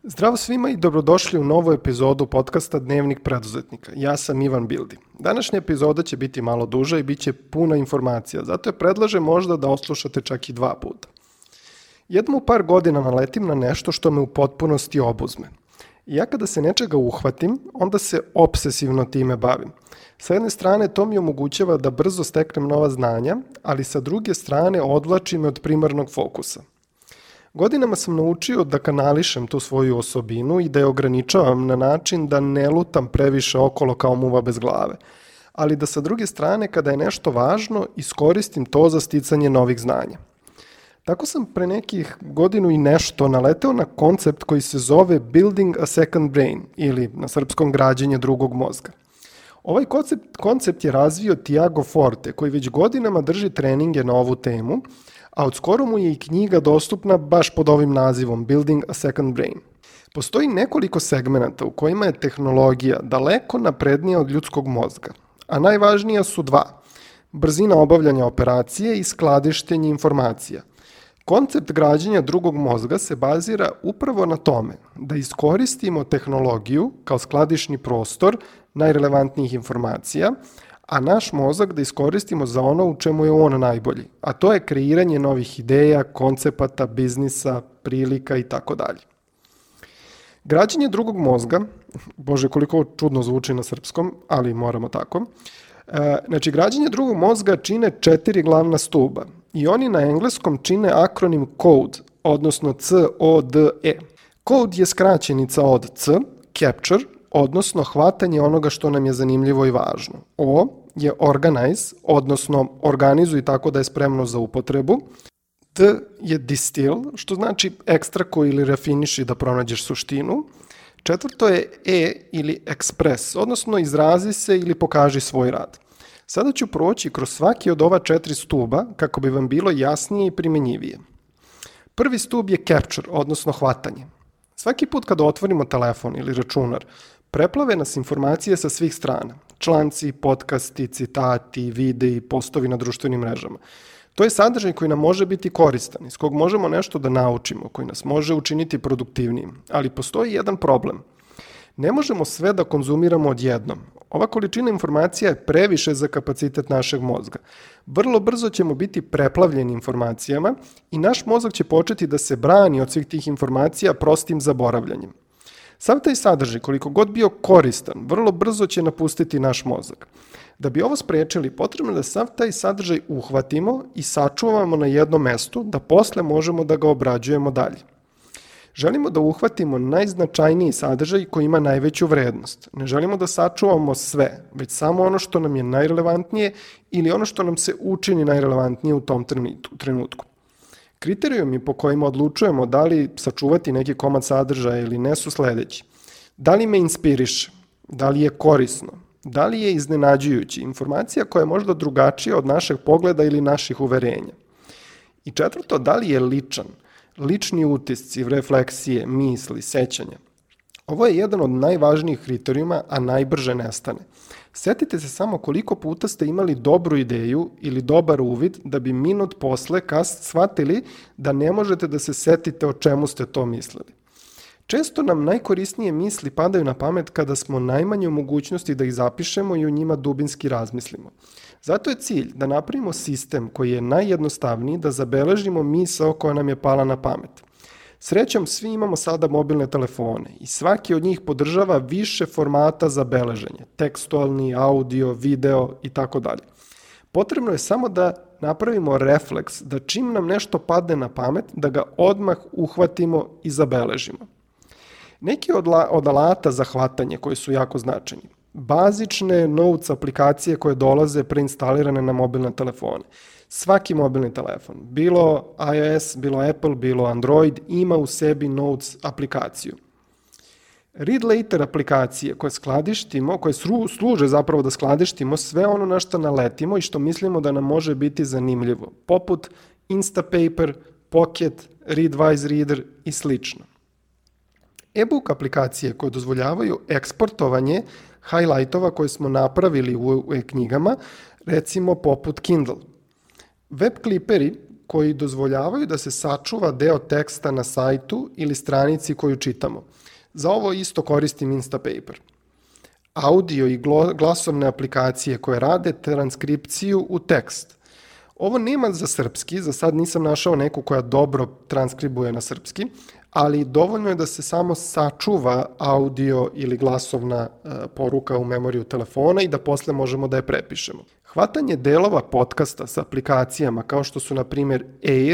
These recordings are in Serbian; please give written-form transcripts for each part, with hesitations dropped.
Zdravo svima i dobrodošli u novu epizodu podcasta Dnevnik preduzetnika. Ja sam Ivan Bildi. Današnja epizoda će biti malo duža i bit će puna informacija, zato je predlažem možda da oslušate čak i 2 puta. Jednom u par godina naletim na nešto što me u potpunosti obuzme. I ja kada se nečega uhvatim, onda se obsesivno time bavim. Sa jedne strane to mi omogućava da brzo steknem nova znanja, ali sa druge strane odvlači me od primarnog fokusa. Godinama sam naučio da kanališem tu svoju osobinu i da je ograničavam na način da ne lutam previše okolo kao muva bez glave, ali da sa druge strane kada je nešto važno iskoristim to za sticanje novih znanja. Tako sam pre nekih godinu i nešto naleteo na koncept koji se zove Building a Second Brain ili na srpskom građenje drugog mozga. Ovaj koncept je razvio Tiago Forte koji već godinama drži treninge na ovu temu, a od skoro mu je i knjiga dostupna baš pod ovim nazivom Building a Second Brain. Postoji nekoliko segmenata u kojima je tehnologija daleko naprednija od ljudskog mozga, a najvažnija su 2. Brzina obavljanja operacije i skladištenje informacija. Koncept građenja drugog mozga se bazira upravo na tome da iskoristimo tehnologiju kao skladišni prostor najrelevantnijih informacija, a naš mozak da iskoristimo za ono u čemu je on najbolji, a to je kreiranje novih ideja, koncepata, biznisa, prilika i tako dalje. Građenje drugog mozga, bože koliko čudno zvuči na srpskom, ali moramo tako, građenje drugog mozga čine 4 glavna stuba i oni na engleskom čine akronim CODE, odnosno C-O-D-E. CODE je skraćenica od C, capture, odnosno hvatanje onoga što nam je zanimljivo i važno. O je organize, odnosno organizuj tako da je spremno za upotrebu. D je distill, što znači ekstrakuj ili rafiniši da pronađeš suštinu. 4. je E ili express, odnosno izrazi se ili pokaži svoj rad. Sada ću proći kroz svaki od ova 4 stuba kako bi vam bilo jasnije i primenjivije. Prvi stub je capture, odnosno hvatanje. Svaki put kada otvorimo telefon ili računar, preplave nas informacije sa svih strana. Članci, podcasti, citati, videi, postovi na društvenim mrežama. To je sadržaj koji nam može biti koristan, iz kog možemo nešto da naučimo, koji nas može učiniti produktivnijim. Ali postoji jedan problem. Ne možemo sve da konzumiramo odjednom. Ova količina informacija je previše za kapacitet našeg mozga. Vrlo brzo ćemo biti preplavljeni informacijama i naš mozak će početi da se brani od svih tih informacija prostim zaboravljanjem. Sav taj sadržaj, koliko god bio koristan, vrlo brzo će napustiti naš mozak. Da bi ovo sprečili, potrebno je da sav taj sadržaj uhvatimo i sačuvamo na jednom mestu, da posle možemo da ga obrađujemo dalje. Želimo da uhvatimo najznačajniji sadržaj koji ima najveću vrednost. Ne želimo da sačuvamo sve, već samo ono što nam je najrelevantnije ili ono što nam se učini najrelevantnije u tom trenutku. Kriterijumi po kojima odlučujemo da li sačuvati neki komad sadržaja ili ne su sledeći. Da li me inspiriše? Da li je korisno? Da li je iznenađujući? Informacija koja je možda drugačija od našeg pogleda ili naših uverenja. I 4. Da li je ličan? Lični utisci, refleksije, misli, sećanja. Ovo je jedan od najvažnijih kriterijuma, a najbrže nestane. Setite se samo koliko puta ste imali dobru ideju ili dobar uvid da bi minut posle shvatili da ne možete da se setite o čemu ste to mislili. Često nam najkorisnije misli padaju na pamet kada smo najmanje u mogućnosti da ih zapišemo i o njima dubinski razmislimo. Zato je cilj da napravimo sistem koji je najjednostavniji da zabeležimo misao koja nam je pala na pamet. Srećom, svi imamo sada mobilne telefone i svaki od njih podržava više formata za beleženje, tekstualni, audio, video i tako dalje. Potrebno je samo da napravimo refleks, da čim nam nešto padne na pamet, da ga odmah uhvatimo i zabeležimo. Neki od alata za hvatanje koji su jako značajni. Bazične notes aplikacije koje dolaze preinstalirane na mobilne telefone. Svaki mobilni telefon, bilo iOS, bilo Apple, bilo Android, ima u sebi Notes aplikaciju. Read Later aplikacije koje skladištimo, koje služe zapravo da skladištimo sve ono na što naletimo i što mislimo da nam može biti zanimljivo, poput Instapaper, Pocket, Readwise Reader i slično. E-book aplikacije koje dozvoljavaju eksportovanje highlightova koje smo napravili u e-knjigama, recimo poput Kindle. Web kliperi koji dozvoljavaju da se sačuva deo teksta na sajtu ili stranici koju čitamo. Za ovo isto koristim Instapaper. Audio i glasovne aplikacije koje rade transkripciju u tekst. Ovo nema za srpski, za sad nisam našao neku koja dobro transkribuje na srpski, ali dovoljno je da se samo sačuva audio ili glasovna poruka u memoriju telefona i da posle možemo da je prepišemo. Hvatanje delova podcasta sa aplikacijama kao što su na primjer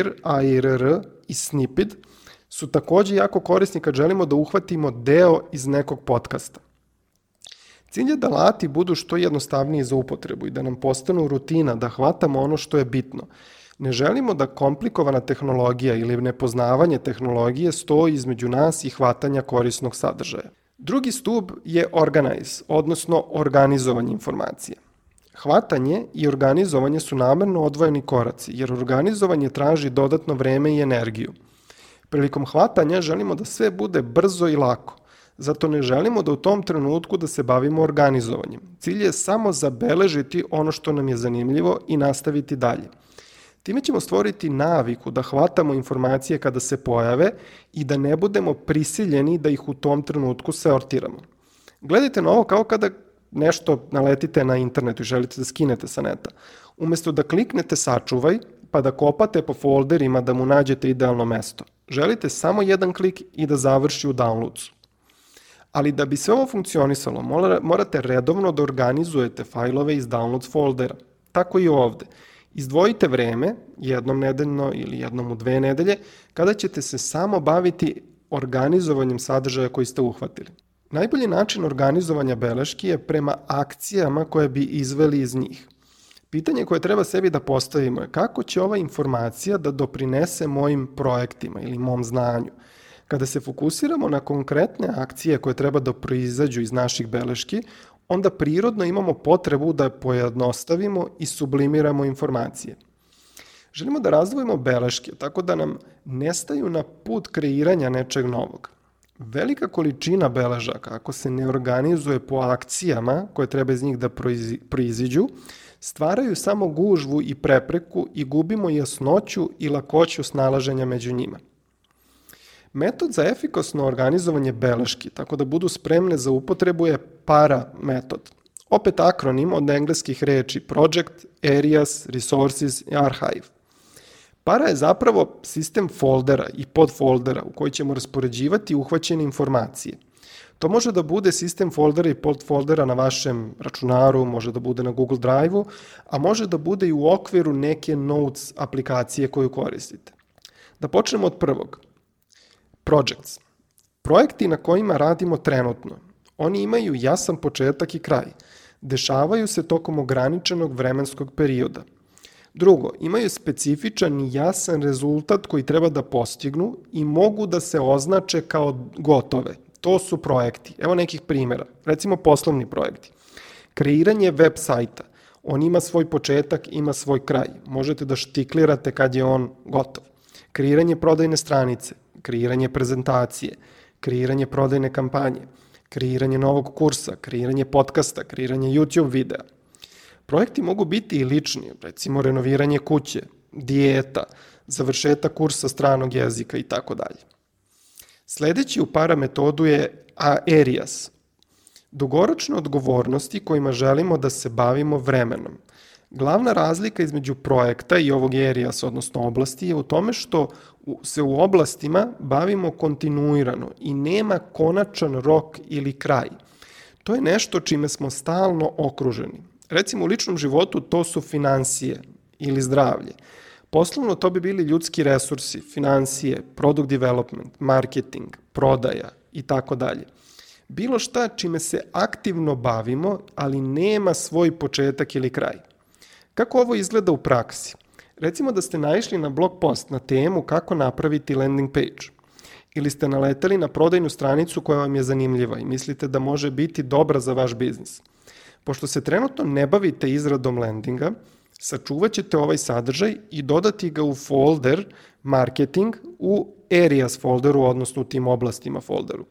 AIR i Snippet su takođe jako korisni kad želimo da uhvatimo deo iz nekog podcasta. Cilj je da alati budu što jednostavniji za upotrebu i da nam postanu rutina, da hvatamo ono što je bitno. Ne želimo da komplikovana tehnologija ili nepoznavanje tehnologije stoji između nas i hvatanja korisnog sadržaja. Drugi stub je organize, odnosno organizovanje informacije. Hvatanje i organizovanje su namerno odvojeni koraci, jer organizovanje traži dodatno vreme i energiju. Prilikom hvatanja želimo da sve bude brzo i lako. Zato ne želimo da u tom trenutku da se bavimo organizovanjem. Cilj je samo zabeležiti ono što nam je zanimljivo i nastaviti dalje. Time ćemo stvoriti naviku da hvatamo informacije kada se pojave i da ne budemo prisiljeni da ih u tom trenutku sortiramo. Gledajte na ovo kao kada nešto naletite na internetu i želite da skinete sa neta. Umesto da kliknete sačuvaj, pa da kopate po folderima da mu nađete idealno mesto. Želite samo jedan klik i da završi u downloadsu. Ali da bi sve ovo funkcionisalo, morate redovno da organizujete fajlove iz downloads foldera. Tako i ovde. Izdvojite vreme, jednom nedeljno ili jednom u 2 nedelje, kada ćete se samo baviti organizovanjem sadržaja koji ste uhvatili. Najbolji način organizovanja beleški je prema akcijama koje bi izveli iz njih. Pitanje koje treba sebi da postavimo je kako će ova informacija da doprinese mojim projektima ili mom znanju. Kada se fokusiramo na konkretne akcije koje treba da proizađu iz naših beleški, onda prirodno imamo potrebu da pojednostavimo i sublimiramo informacije. Želimo da razdvojimo beleške tako da nam nestaju na put kreiranja nečeg novog. Velika količina beležaka, ako se ne organizuje po akcijama koje treba iz njih da proiziđu, stvaraju samo gužvu i prepreku i gubimo jasnoću i lakoću snalaženja među njima. Metod za efikasno organizovanje beleški, tako da budu spremne za upotrebu, je PARA metod. Opet akronim od engleskih reči Project, Areas, Resources i Archive. PARA je zapravo sistem foldera i podfoldera u koji ćemo raspoređivati uhvaćene informacije. To može da bude sistem foldera i podfoldera na vašem računaru, može da bude na Google Drive-u, a može da bude i u okviru neke Notes aplikacije koju koristite. Da počnemo od prvog. Projects. Projekti na kojima radimo trenutno. Oni imaju jasan početak i kraj. Dešavaju se tokom ograničenog vremenskog perioda. Drugo, imaju specifičan i jasan rezultat koji treba da postignu i mogu da se označe kao gotove. To su projekti. Evo nekih primjera. Recimo poslovni projekti. Kreiranje web sajta. On ima svoj početak, ima svoj kraj. Možete da štiklirate kad je on gotov. Kreiranje prodajne stranice. Kreiranje prezentacije, kreiranje prodajne kampanje, kreiranje novog kursa, kreiranje podcasta, kreiranje YouTube videa. Projekti mogu biti i lični, recimo renoviranje kuće, dijeta, završetak kursa stranog jezika i tako dalje. Sledeći u PARA metodu je Areas. Dugoročne odgovornosti kojima želimo da se bavimo vremenom. Glavna razlika između projekta i ovog Areas, odnosno oblasti, je u tome što se u oblastima bavimo kontinuirano i nema konačan rok ili kraj. To je nešto čime smo stalno okruženi. Recimo u ličnom životu to su finansije ili zdravlje. Poslovno to bi bili ljudski resursi, finansije, product development, marketing, prodaja i tako dalje. Bilo šta čime se aktivno bavimo, ali nema svoj početak ili kraj. Kako ovo izgleda u praksi? Recimo da ste naišli na blog post na temu kako napraviti landing page. Ili ste naleteli na prodajnu stranicu koja vam je zanimljiva i mislite da može biti dobra za vaš biznis. Pošto se trenutno ne bavite izradom landinga, sačuvat ćete ovaj sadržaj i dodati ga u folder marketing u Areas folderu, odnosno u tim oblastima folderu.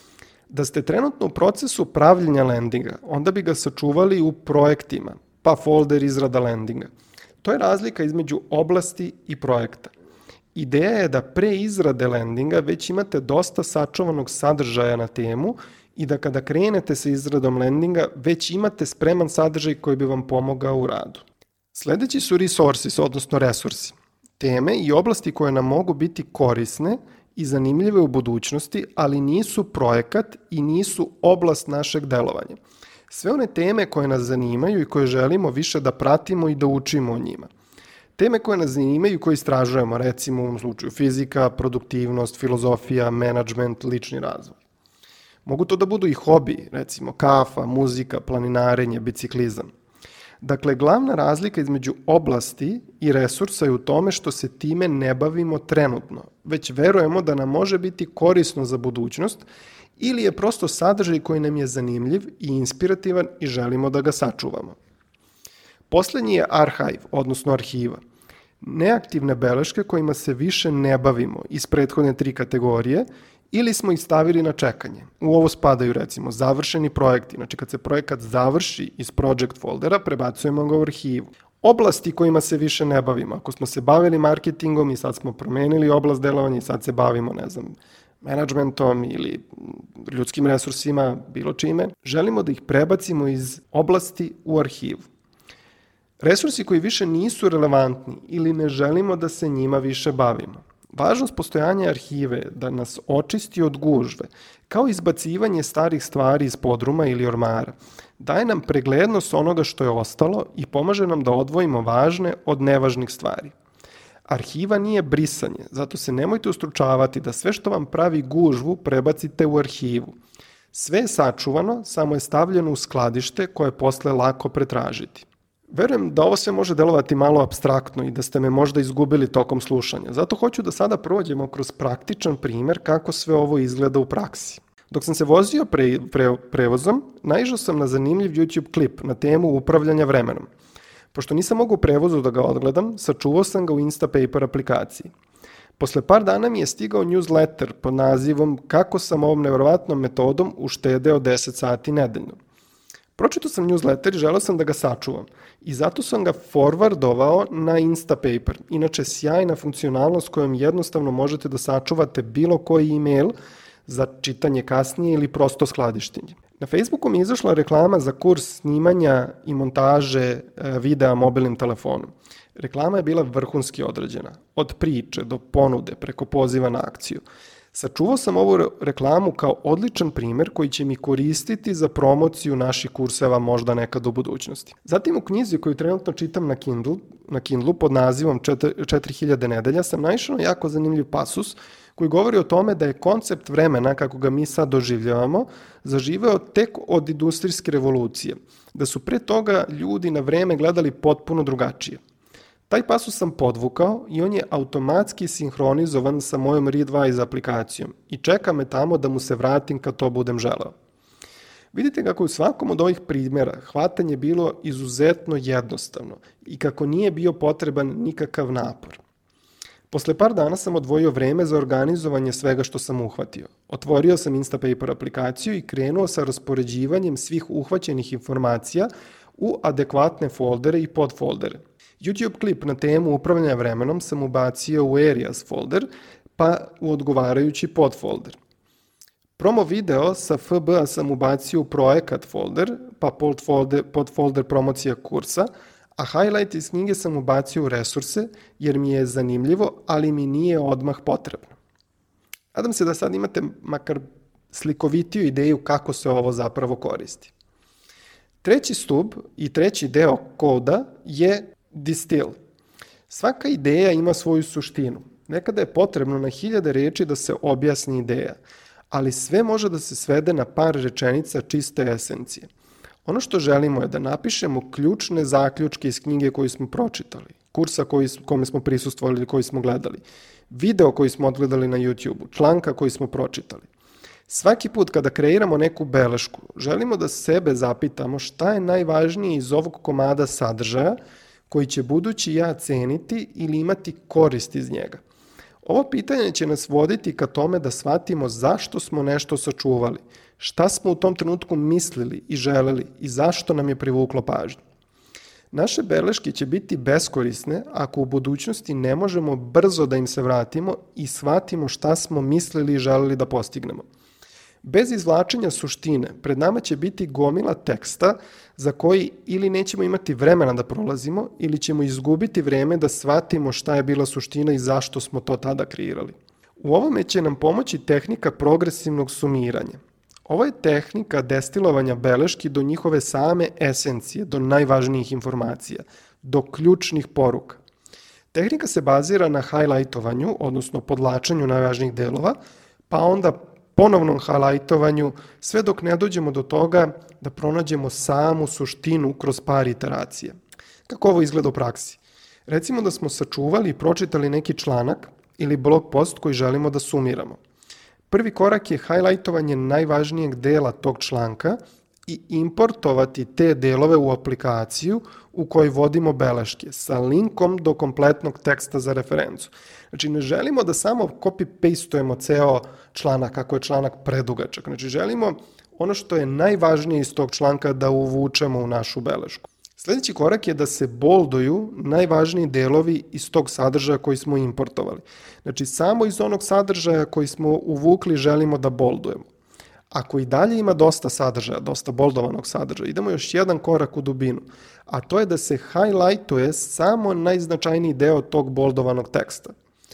Da ste trenutno u procesu pravljenja landinga, onda bi ga sačuvali u projektima, pa folder izrada landinga. To je razlika između oblasti i projekta. Ideja je da pre izrade landinga već imate dosta sačuvanog sadržaja na temu i da kada krenete sa izradom landinga već imate spreman sadržaj koji bi vam pomogao u radu. Sledeći su resources, odnosno resursi. Teme i oblasti koje nam mogu biti korisne i zanimljive u budućnosti, ali nisu projekat i nisu oblast našeg delovanja. Sve one teme koje nas zanimaju i koje želimo više da pratimo i da učimo o njima. Teme koje nas zanimaju i koje istražujemo, recimo u ovom slučaju fizika, produktivnost, filozofija, menadžment, lični razvoj. Mogu to da budu i hobi, recimo kafa, muzika, planinarenje, biciklizam. Dakle, glavna razlika između oblasti i resursa je u tome što se time ne bavimo trenutno, već verujemo da nam može biti korisno za budućnost ili je prosto sadržaj koji nam je zanimljiv i inspirativan i želimo da ga sačuvamo. Poslednji je arhive, odnosno arhiva. Neaktivne beleške kojima se više ne bavimo iz prethodne 3 kategorije ili smo ih stavili na čekanje. U ovo spadaju recimo završeni projekti, znači kad se projekat završi iz project foldera, prebacujemo ga u arhivu. Oblasti kojima se više ne bavimo, ako smo se bavili marketingom i sad smo promenili oblast delovanja i sad se bavimo, menadžmentom ili ljudskim resursima, bilo čime, želimo da ih prebacimo iz oblasti u arhivu. Resursi koji više nisu relevantni ili ne želimo da se njima više bavimo. Važnost postojanja arhive je da nas očisti od gužve, kao izbacivanje starih stvari iz podruma ili ormara. Daje nam preglednost onoga što je ostalo i pomaže nam da odvojimo važne od nevažnih stvari. Arhiva nije brisanje, zato se nemojte ustručavati da sve što vam pravi gužvu prebacite u arhivu. Sve je sačuvano, samo je stavljeno u skladište koje je posle lako pretražiti. Verujem da ovo sve može delovati malo apstraktno i da ste me možda izgubili tokom slušanja, zato hoću da sada prođemo kroz praktičan primer kako sve ovo izgleda u praksi. Dok sam se vozio prevozom, naišao sam na zanimljiv YouTube klip na temu upravljanja vremenom. Pošto nisam mogao u prevozu da ga odgledam, sačuvao sam ga u Instapaper aplikaciji. Posle par dana mi je stigao newsletter pod nazivom Kako sam ovom nevjerovatnom metodom uštedeo 10 sati nedeljno. Pročitao sam newsletter i želeo sam da ga sačuvam i zato sam ga forwardovao na Instapaper. Inače, sjajna funkcionalnost kojom jednostavno možete da sačuvate bilo koji email za čitanje kasnije ili prosto skladištenje. Na Facebooku mi je izašla reklama za kurs snimanja i montaže videa mobilnim telefonom. Reklama je bila vrhunski odrađena, od priče do ponude preko poziva na akciju. Sačuvao sam ovu reklamu kao odličan primer koji će mi koristiti za promociju naših kurseva možda nekad u budućnosti. Zatim u knjizi koju trenutno čitam na Kindlu pod nazivom 4000 nedelja sam naišao na jako zanimljiv pasus koji govori o tome da je koncept vremena, kako ga mi sad doživljavamo, zaživeo tek od industrijske revolucije, da su pre toga ljudi na vreme gledali potpuno drugačije. Taj pasus sam podvukao i on je automatski sinhronizovan sa mojom Readwise aplikacijom i čeka me tamo da mu se vratim kad to budem želeo. Vidite kako u svakom od ovih primjera hvatanje bilo izuzetno jednostavno i kako nije bio potreban nikakav napor. Posle par dana sam odvojio vreme za organizovanje svega što sam uhvatio. Otvorio sam Instapaper aplikaciju i krenuo sa raspoređivanjem svih uhvaćenih informacija u adekvatne foldere i podfoldere. YouTube klip na temu upravljanja vremenom sam ubacio u Areas folder, pa u odgovarajući podfolder. Promo video sa FB sam ubacio u projekat folder, pa podfolder promocija kursa, a highlight iz knjige sam ubacio u resurse jer mi je zanimljivo, ali mi nije odmah potrebno. Nadam se da sad imate makar slikovitiju ideju kako se ovo zapravo koristi. Treći stub i treći deo koda je distill. Svaka ideja ima svoju suštinu. Nekada je potrebno na 1000 reči da se objasni ideja, ali sve može da se svede na par rečenica čiste esencije. Ono što želimo je da napišemo ključne zaključke iz knjige koju smo pročitali, kursa kome smo prisustvovali ili koji smo gledali, video koji smo odgledali na YouTube-u, članka koji smo pročitali. Svaki put kada kreiramo neku belešku, želimo da sebe zapitamo šta je najvažnije iz ovog komada sadržaja koji će budući ja ceniti ili imati korist iz njega. Ovo pitanje će nas voditi ka tome da shvatimo zašto smo nešto sačuvali, šta smo u tom trenutku mislili i želeli i zašto nam je privuklo pažnju. Naše beleške će biti beskorisne ako u budućnosti ne možemo brzo da im se vratimo i shvatimo šta smo mislili i želeli da postignemo. Bez izvlačenja suštine, pred nama će biti gomila teksta za koji ili nećemo imati vremena da prolazimo ili ćemo izgubiti vreme da shvatimo šta je bila suština i zašto smo to tada kreirali. U ovome će nam pomoći tehnika progresivnog sumiranja. Ovo je tehnika destilovanja beleški do njihove same esencije, do najvažnijih informacija, do ključnih poruka. Tehnika se bazira na highlightovanju, odnosno podlačenju najvažnijih delova, pa onda ponovnom highlightovanju, sve dok ne dođemo do toga da pronađemo samu suštinu kroz par iteracija. Kako ovo izgleda u praksi? Recimo da smo sačuvali i pročitali neki članak ili blog post koji želimo da sumiramo. Prvi korak je highlightovanje najvažnijeg dela tog članka i importovati te delove u aplikaciju u kojoj vodimo beleške sa linkom do kompletnog teksta za referencu. Znači, ne želimo da samo copy-pastujemo ceo članak ako je članak predugačak. Znači, želimo ono što je najvažnije iz tog članka da uvučemo u našu belešku. Sljedeći korak je da se bolduju najvažniji delovi iz tog sadržaja koji smo importovali. Znači, samo iz onog sadržaja koji smo uvukli želimo da boldujemo. Ako i dalje ima dosta sadržaja, dosta boldovanog sadržaja, idemo još jedan korak u dubinu, a to je da se highlightuje samo najznačajniji deo tog boldovanog teksta.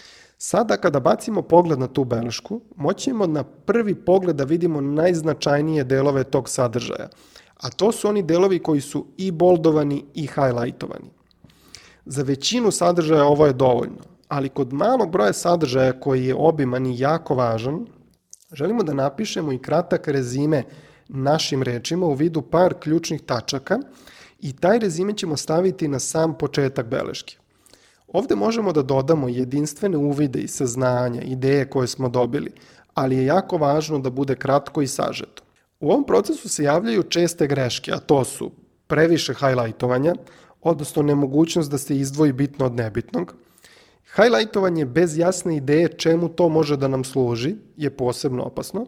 Sada kada bacimo pogled na tu belešku, moćemo na prvi pogled da vidimo najznačajnije delove tog sadržaja, a to su oni delovi koji su i boldovani i highlightovani. Za većinu sadržaja ovo je dovoljno, ali kod malog broja sadržaja koji je obiman i jako važan, želimo da napišemo i kratak rezime našim rečima u vidu par ključnih tačaka i taj rezime ćemo staviti na sam početak beleške. Ovde možemo da dodamo jedinstvene uvide i saznanja, ideje koje smo dobili, ali je jako važno da bude kratko i sažeto. U ovom procesu se javljaju česte greške, a to su previše highlightovanja, odnosno nemogućnost da se izdvoji bitno od nebitnog. Highlightovanje bez jasne ideje čemu to može da nam služi je posebno opasno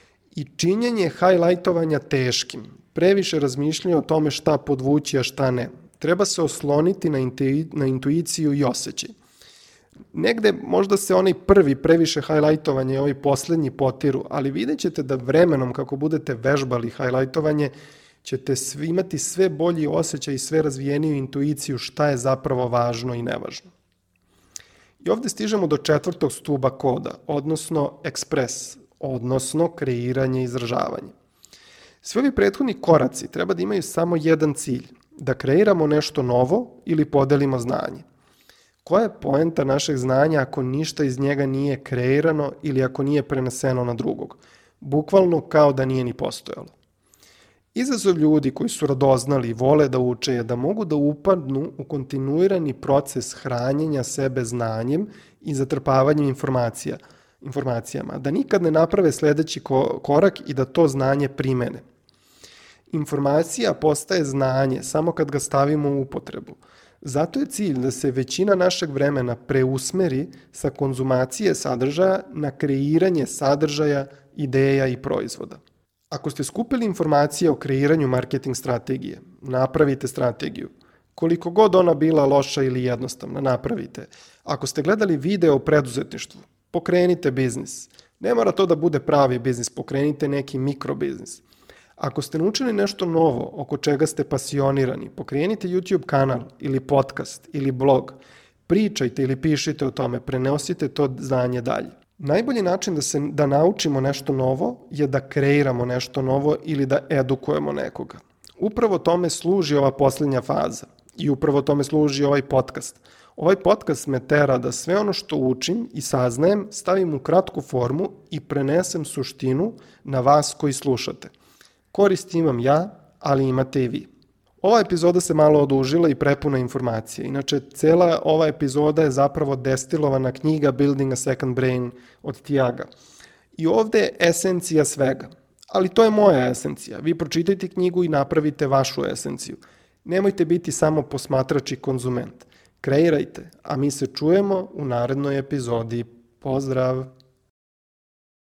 i činjenje highlightovanja teškim, previše razmišljanja o tome šta podvući, a šta ne. Treba se osloniti na intuiciju i osjećaj. Negde možda se onaj prvi previše highlightovanje i ovaj poslednji potiru, ali vidjet ćete da vremenom kako budete vežbali highlightovanje ćete imati sve bolji osjećaj i sve razvijeniju intuiciju šta je zapravo važno i nevažno. I ovde stižemo do 4. stuba koda, odnosno ekspres, odnosno kreiranje i izražavanje. Svi ovi prethodni koraci treba da imaju samo jedan cilj, da kreiramo nešto novo ili podelimo znanje. Koja je poenta našeg znanja ako ništa iz njega nije kreirano ili ako nije preneseno na drugog? Bukvalno kao da nije ni postojalo. Izazov ljudi koji su radoznali i vole da uče je da mogu da upadnu u kontinuirani proces hranjenja sebe znanjem i zatrpavanjem informacijama, da nikad ne naprave sledeći korak i da to znanje primene. Informacija postaje znanje samo kad ga stavimo u upotrebu. Zato je cilj da se većina našeg vremena preusmeri sa konzumacije sadržaja na kreiranje sadržaja, ideja i proizvoda. Ako ste skupili informacije o kreiranju marketing strategije, napravite strategiju. Koliko god ona bila loša ili jednostavna, napravite. Ako ste gledali video o preduzetništvu, pokrenite biznis. Ne mora to da bude pravi biznis, pokrenite neki mikrobiznis. Ako ste naučili nešto novo oko čega ste pasionirani, pokrenite YouTube kanal ili podcast ili blog. Pričajte ili pišite o tome, prenosite to znanje dalje. Najbolji način da naučimo nešto novo je da kreiramo nešto novo ili da edukujemo nekoga. Upravo tome služi ova posljednja faza i upravo tome služi ovaj podcast. Ovaj podcast me tera da sve ono što učim i saznajem stavim u kratku formu i prenesem suštinu na vas koji slušate. Korist imam ja, ali imate i vi. Ova epizoda se malo odužila i prepuna informacije. Inače, cela ova epizoda je zapravo destilovana knjiga Building a Second Brain od Tiaga. I ovde je esencija svega. Ali to je moja esencija. Vi pročitajte knjigu i napravite vašu esenciju. Nemojte biti samo posmatrač i konzument. Kreirajte, a mi se čujemo u narednoj epizodi. Pozdrav!